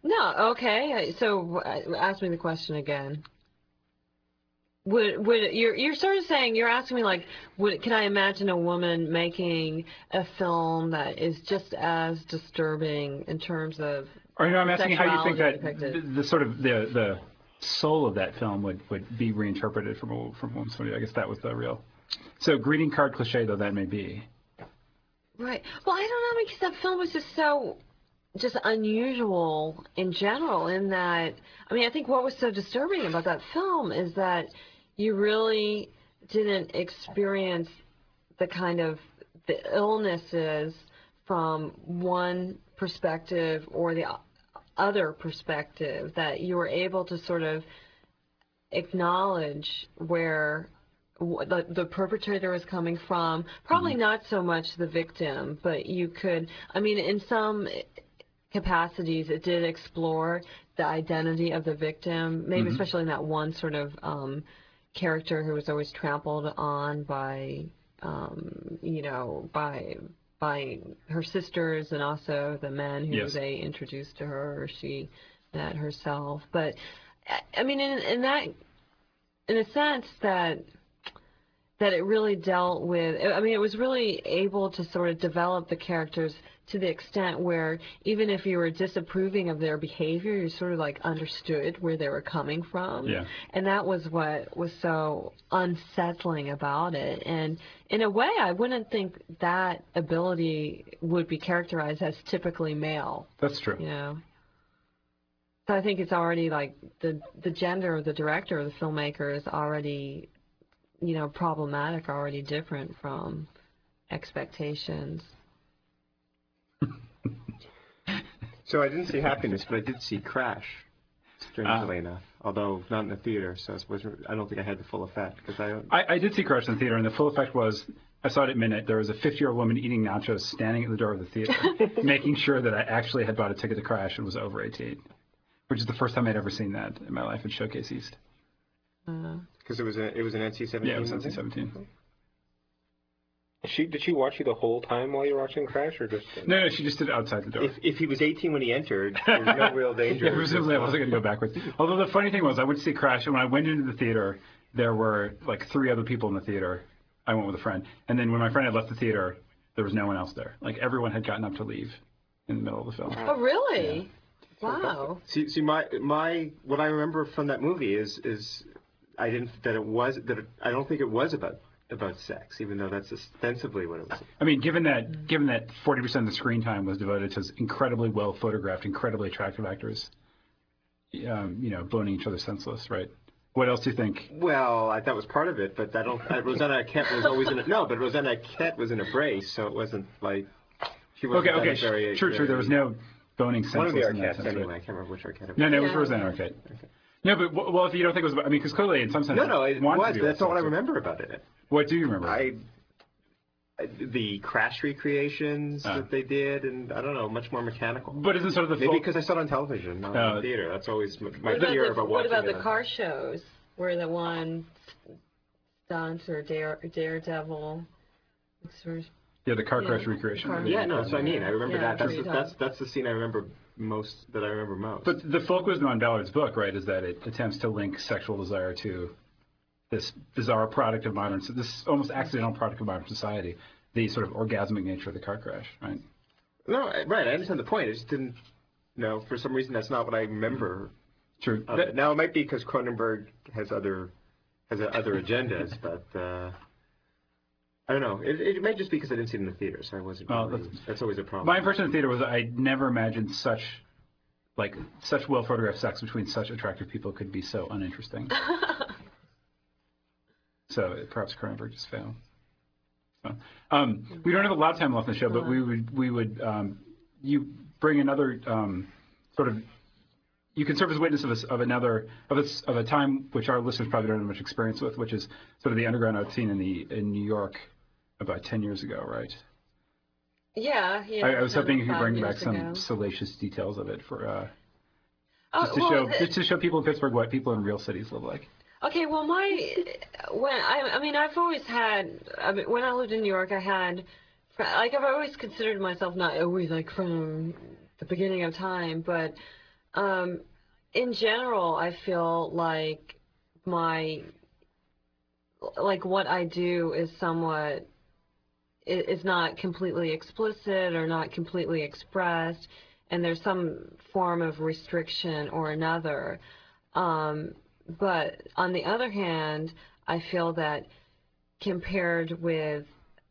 No, okay. So ask me the question again. Would you're sort of saying, you're asking me like, can I imagine a woman making a film that is just as disturbing in terms of Or I'm asking how you think that depicted? the sort of the soul of that film would be reinterpreted from a woman's point of view. I guess that was the real. So greeting card cliche though that may be. Right. Well, I don't know, because that film was just so unusual in general, in that, I mean, I think what was so disturbing about that film is that you really didn't experience the kind of the illnesses from one perspective or the other perspective, that you were able to sort of acknowledge where the perpetrator was coming from, probably not so much the victim, but you could, I mean, in some capacities it did explore the identity of the victim, maybe especially in that one sort of character who was always trampled on by, you know, by her sisters and also the men who they introduced to her or she met herself. But, I mean, in a sense that it really dealt with, I mean, it was really able to sort of develop the characters to the extent where even if you were disapproving of their behavior, you sort of like understood where they were coming from. Yeah. And that was what was so unsettling about it. And in a way, I wouldn't think that ability would be characterized as typically male. That's true. You know? So I think it's already like the gender of the director or the filmmaker is already, you know, problematic, already different from expectations. So I didn't see Happiness, but I did see Crash, strangely enough. Although not in the theater, so I don't think I had the full effect. I did see Crash in the theater, and the full effect was I saw it at midnight. There was a 50-year-old woman eating nachos standing at the door of the theater, making sure that I actually had bought a ticket to Crash and was over 18, which is the first time I'd ever seen that in my life at Showcase East. Because it was an NC-17. Yeah, it was NC-17. Did she watch you the whole time while you were watching Crash, or just? No, she just did it outside the door. If he was 18 when he entered, there was no real danger. Yeah, presumably I wasn't going to go backwards. Although the funny thing was, I went to see Crash, and when I went into the theater, there were like 3 other people in the theater. I went with a friend, and then when my friend had left the theater, there was no one else there. Like everyone had gotten up to leave in the middle of the film. Oh, really? Yeah. Wow. See, my what I remember from that movie is I don't think it was about sex, even though that's ostensibly what it was. I mean, given that 40% of the screen time was devoted to incredibly well photographed, incredibly attractive actors, you know, boning each other senseless, right? What else do you think? Well, that was part of it, but I don't. Rosanna Arquette was always in it. No, but Rosanna Arquette was in a brace, so it wasn't like she wasn't. Okay. Very, true. There was no boning senseless. One of the in that Arquettes, sense, anyway. right? I can't remember which Arquette. No, it was Rosanna Arquette. Okay. No, but well, if you don't think it was, I mean, because clearly in some sense, no, it was. That's not what I remember about it. What do you remember? The Crash recreations that they did, and I don't know, much more mechanical. But isn't sort of the maybe because I saw it on television, not in the theater. That's always my fear about watching it. What about the car shows, where the one Stunt or Daredevil? Yeah, the car crash recreation. Yeah, no, that's what I mean. I remember that. That's the scene I remember most. But the folk wisdom on Ballard's book, right, is that it attempts to link sexual desire to this bizarre product of this almost accidental product of modern society, the sort of orgasmic nature of the car crash, right? No, right. I understand the point. I just didn't. No, for some reason that's not what I remember. True. Now it might be because Cronenberg has other agendas, but I don't know. It might just be because I didn't see it in the theater, so I wasn't. That's always a problem. My impression of the theater was that I never imagined such well photographed sex between such attractive people could be so uninteresting. So perhaps Cronenberg just failed. So, we don't have a lot of time left in the show, but we would you bring another sort of. You can serve as witness of a time which our listeners probably don't have much experience with, which is sort of the underground art scene in New York about 10 years ago, right? Yeah. I was hoping you could bring back some salacious details of it for just to show people in Pittsburgh what people in real cities live like. Okay, well, I've always had. When I lived in New York, I've always considered myself not always like from the beginning of time, but In general, I feel like what I do is somewhat is not completely explicit or not completely expressed, and there's some form of restriction or another. But on the other hand, I feel that compared with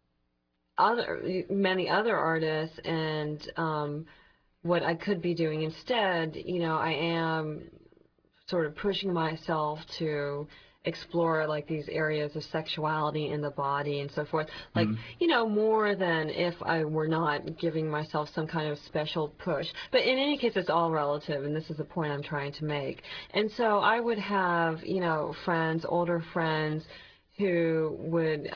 many other artists and what I could be doing instead, I am sort of pushing myself to explore like these areas of sexuality in the body and so forth, like more than if I were not giving myself some kind of special push. But in any case, it's all relative, and this is the point I'm trying to make. And so I would have friends, older friends, who would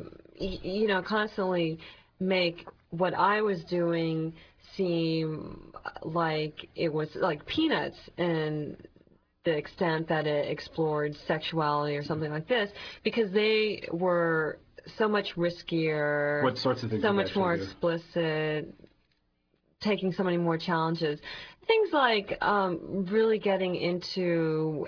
constantly make what I was doing seem like it was like peanuts and the extent that it explored sexuality or something like this, because they were so much riskier, what sorts of things so much more explicit, taking so many more challenges. Things like really getting into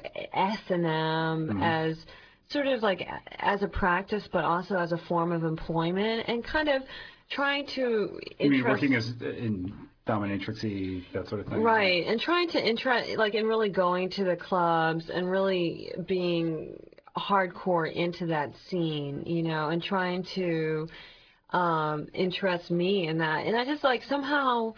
S&M as sort of like as a practice, but also as a form of employment, and kind of trying to You mean working as in dominatrix-y, that sort of thing? Right, and trying to and really going to the clubs and really being hardcore into that scene, and trying to interest me in that. And I just somehow,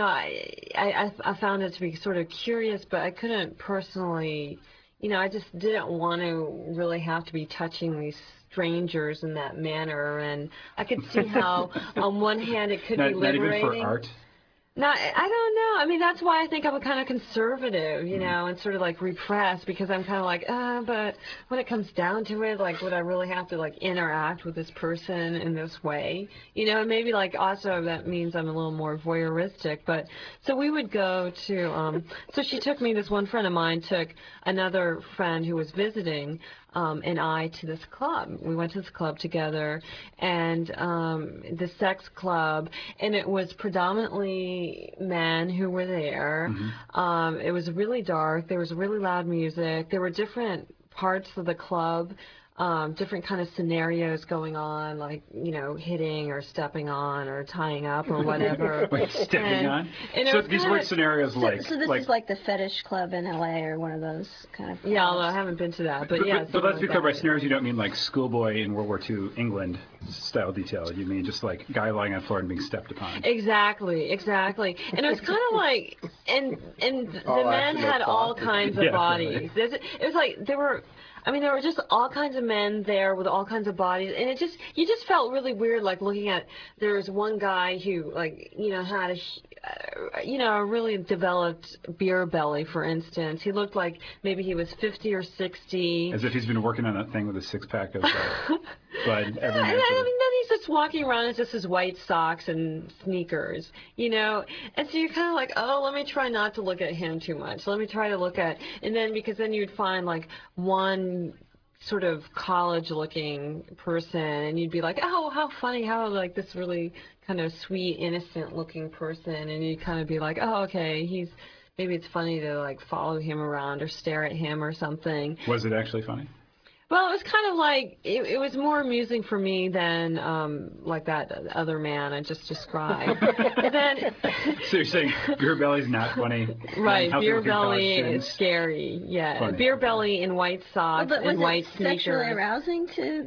I found it to be sort of curious, but I couldn't personally, I just didn't want to really have to be touching these strangers in that manner. And I could see how on one hand it could be liberating. Not even for art? No, I don't know. I mean, that's why I think I'm a kind of conservative, and sort of repressed, because I'm kind of but when it comes down to it, would I really have to interact with this person in this way? And maybe also that means I'm a little more voyeuristic. But so we would go to, so she took me, this one friend of mine took another friend who was visiting, and I to this club. We went to this club together, and the sex club, and it was predominantly men who were there. It was really dark. There was really loud music. There were different parts of the club, different kind of scenarios going on, hitting or stepping on or tying up or whatever. Wait, stepping on? And so these were scenarios so this is like the fetish club in LA or one of those kind of clubs. Yeah, although I haven't been to that, but yeah. But let's be clear, by scenarios you don't mean like schoolboy in World War II England style detail. You mean just like guy lying on the floor and being stepped upon. Exactly. And it was kind of and the men had all kinds of bodies. It was there were just all kinds of men there with all kinds of bodies, and you just felt really weird, looking at. There was one guy who, had a really developed beer belly, for instance. He looked like maybe he was 50 or 60. As if he's been working on that thing with a six-pack of Bud every night. And then he's just walking around in just his white socks and sneakers, And so you're kind of oh, let me try not to look at him too much. Let me try to look at, and then because then you'd find one sort of college-looking person, and you'd be oh, how funny, how this really kind of sweet, innocent-looking person, and you'd kind of be oh, okay, maybe it's funny to follow him around or stare at him or something. Was it actually funny? Well, it was kind of it was more amusing for me than that other man I just described. And then, so you're saying beer belly's not funny? Right, beer belly is scary. Yeah, funny. Beer belly in white socks and white sneakers. Was it sexually arousing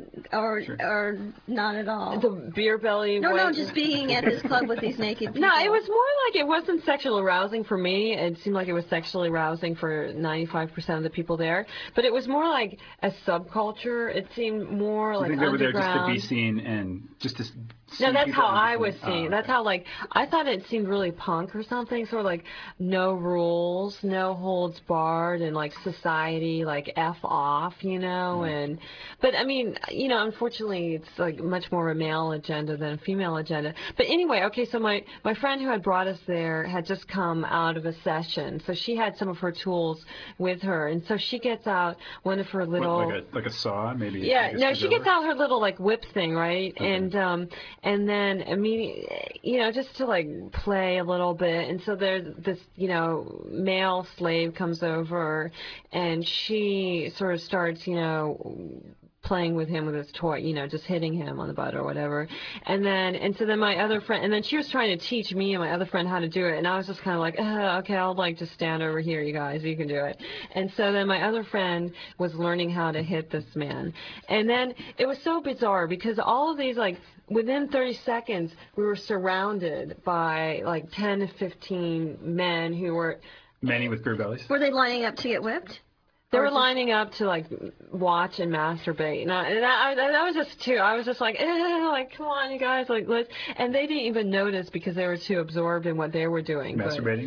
or not at all? The beer belly. No, just being at this club with these naked people. No, it was more it wasn't sexually arousing for me. It seemed like it was sexually arousing for 95% of the people there. But it was more like a subculture. It seemed more like underground. I think they were there just to be seen and just to. No, that's how I was seeing. That's how I thought it seemed really punk or something. Sort of no rules, no holds barred, and society F off, And but I mean, unfortunately, it's much more a male agenda than a female agenda. But anyway, okay. So my friend who had brought us there had just come out of a session, so she had some of her tools with her, and so she gets out one of her little like a saw, maybe. Yeah, no, she gets out her little whip thing, right? Okay. and then immediately, you know, just to like play a little bit. And so there's this, you know, male slave comes over, and she sort of starts, you know, playing with him with his toy, you know, just hitting him on the butt or whatever. And so then my other friend, and then she was trying to teach me and my other friend how to do it, and I was just kind of like, okay, I'll like just stand over here, you guys, you can do it. And so then my other friend was learning how to hit this man. And then it was so bizarre because all of these, like, within 30 seconds, we were surrounded by like 10 to 15 men who were... Many with beer bellies? Were they lining up to get whipped? They were lining up to like watch and masturbate, and I was just too. I was just like, like, come on, you guys, like, let's. And they didn't even notice because they were too absorbed in what they were doing. Masturbating?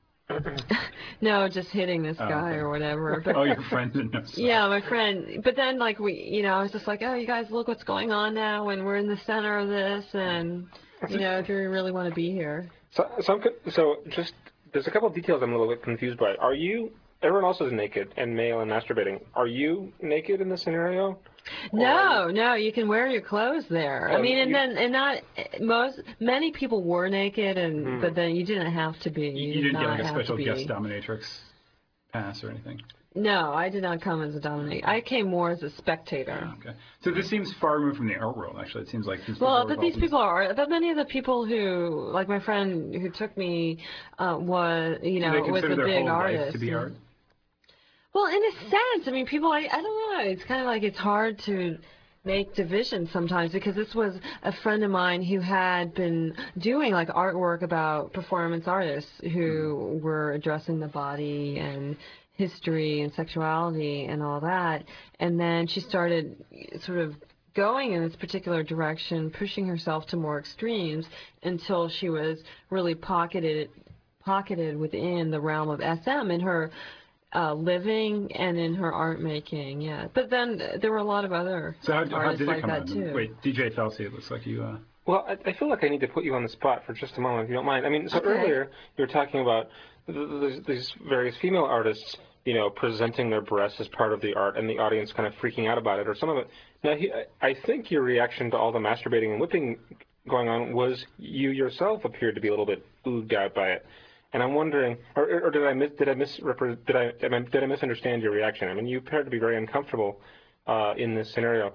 No, just hitting this guy or whatever. But, your friend didn't know. Yeah, my friend. But then, like, you know, I was just like, oh, you guys, look what's going on now, and we're in the center of this, and you know, do we really want to be here? So just there's a couple of details I'm a little bit confused by. Are you? Everyone else is naked and male and masturbating. Are you naked in this scenario? No, you can wear your clothes there. I mean, many people were naked, and but then you didn't have to be. You didn't get like a special guest dominatrix pass or anything? No, I did not come as a dominatrix. I came more as a spectator. Okay. So this seems far removed from the art world, actually. It seems like these but many of the people who, like my friend who took me, was, you know, was a big artist. Life to be art? Well, in a sense, I mean, people, I don't know, it's kind of like it's hard to make divisions sometimes because this was a friend of mine who had been doing like artwork about performance artists who were addressing the body and history and sexuality and all that, and then she started sort of going in this particular direction, pushing herself to more extremes until she was really pocketed within the realm of SM in her living and in her art making, yeah. But then there were a lot of other artists like that too. Wait, DJ Felsi, it looks like you... Well, I feel like I need to put you on the spot for just a moment, if you don't mind. I mean, so earlier you were talking about these various female artists, you know, presenting their breasts as part of the art and the audience kind of freaking out about it, or some of it. Now, I think your reaction to all the masturbating and whipping going on was you yourself appeared to be a little bit oogged out by it. And I'm wondering, or did I misunderstand your reaction? I mean, you appeared to be very uncomfortable in this scenario.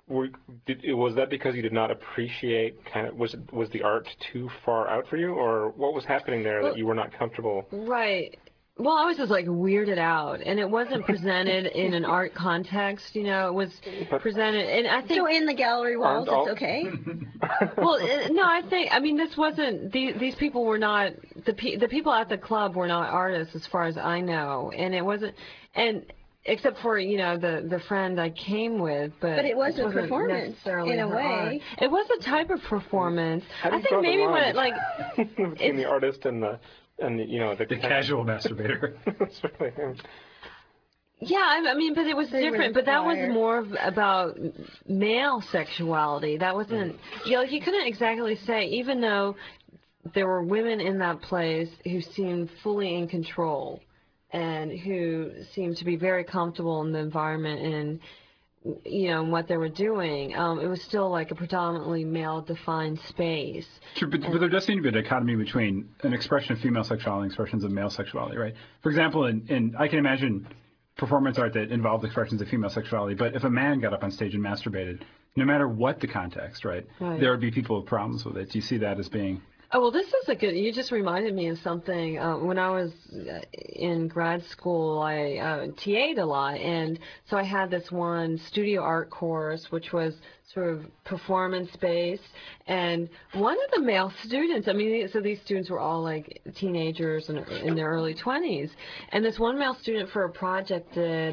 Was that because you did not appreciate was the art too far out for you, or what was happening there that you were not comfortable? Right. Well, I was just like weirded out, and it wasn't presented in an art context, you know. It was presented, and I think so in the gallery walls, it's okay. Well, no, I mean, this wasn't. These people were not the people at the club were not artists, as far as I know, and it wasn't, and except for, you know, the friend I came with, but it was a performance in a way. Art. It was a type of performance. I think maybe when it like between the artist and the you know the casual masturbator. That's right. Yeah, I mean, but it was different. But that was more about male sexuality. That wasn't, you know, you couldn't exactly say, even though there were women in that place who seemed fully in control and who seemed to be very comfortable in the environment and, you know, what they were doing. It was still like a predominantly male-defined space. Sure, but there does seem to be a dichotomy between an expression of female sexuality and expressions of male sexuality, right? For example, I can imagine performance art that involved expressions of female sexuality, but if a man got up on stage and masturbated, no matter what the context, right, there would be people with problems with it. Do you see that as being... Oh, well, this is you just reminded me of something. When I was in grad school, I TA'd a lot, and so I had this one studio art course, which was sort of performance-based, and one of the male students, I mean, so these students were all like teenagers and in their early 20s, and this one male student for a project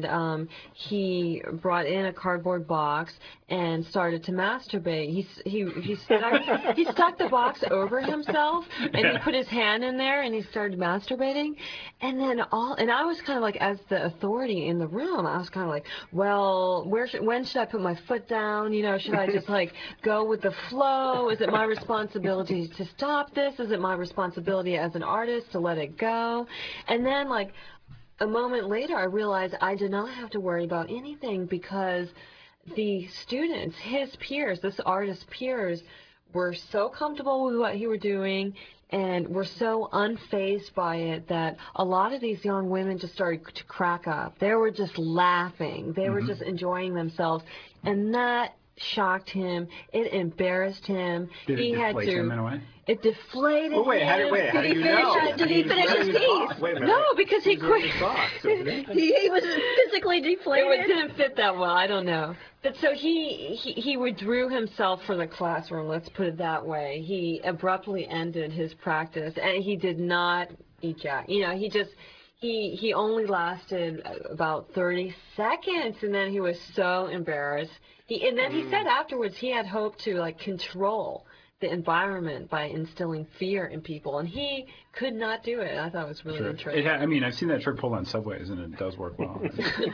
he brought in a cardboard box and started to masturbate. He stuck the box over himself, and he put his hand in there, and he started masturbating, and then I was kind of like, as the authority in the room, I was kind of like, well, when should I put my foot down? You know, should I just like go with the flow? Is it my responsibility to stop this? Is it my responsibility as an artist to let it go? And then like a moment later, I realized I did not have to worry about anything because the students, his peers, this artist's peers, were so comfortable with what he were doing and were so unfazed by it that a lot of these young women just started to crack up. They were just laughing. They were just enjoying themselves. And that shocked him. It embarrassed him. Did he it had deflate to. him in a way? It deflated Well, wait, how him. do you know? Did he finish his piece? Wait a minute. No, because he quit. He was physically deflated. It didn't fit that well. I don't know. But so he withdrew himself from the classroom. Let's put it that way. He abruptly ended his practice, and he did not eject. You know, he only lasted about 30 seconds, and then he was so embarrassed. And then he said afterwards he had hoped to like control the environment by instilling fear in people, and he could not do it. I thought it was really interesting. I mean, I've seen that trick pulled on subways, and it does work well.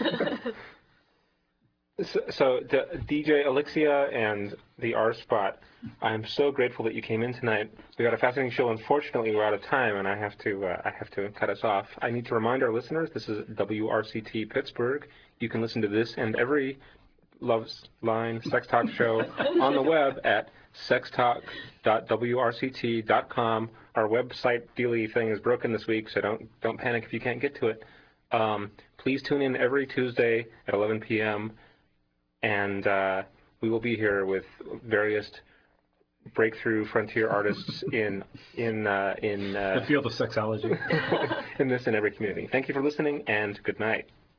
So DJ Elixia and the R Spot, I'm so grateful that you came in tonight. We got a fascinating show. Unfortunately, we're out of time, and I have to cut us off. I need to remind our listeners this is WRCT Pittsburgh. You can listen to this and every Love's Line Sex Talk show on the web at sextalk.wrct.com. Our website dealy thing is broken this week, so don't panic if you can't get to it. Please tune in every Tuesday at 11 p.m. and we will be here with various breakthrough frontier artists in the field of sexology. in this and every community. Thank you for listening, and good night.